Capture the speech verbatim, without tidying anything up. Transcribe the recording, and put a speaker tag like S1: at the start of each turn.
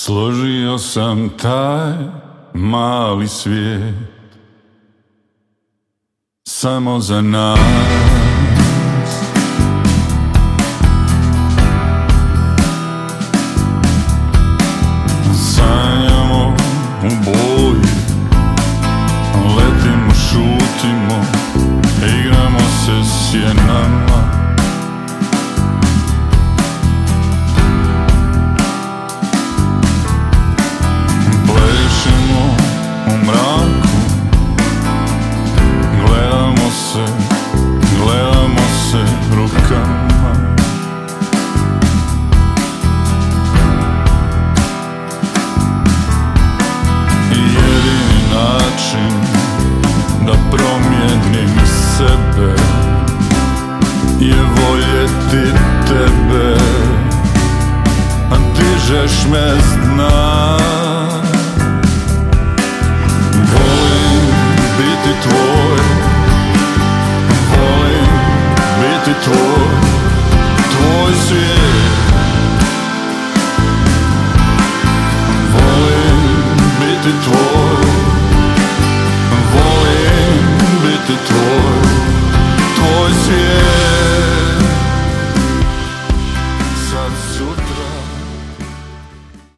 S1: Složio sam taj mali svijet samo za nas. Sanjamo u boji, letimo, šutimo, igramo se sjenama. Plešemo u mraku, gledamo se, gledamo se rukama. I jedini način da promijenim sebe je voljeti tebe, a dižeš me s dna. Volim biti tvoj, volim biti tvoj, tvoj svijet. Volim biti tvoj, volim biti tvoj, tvoj svijet.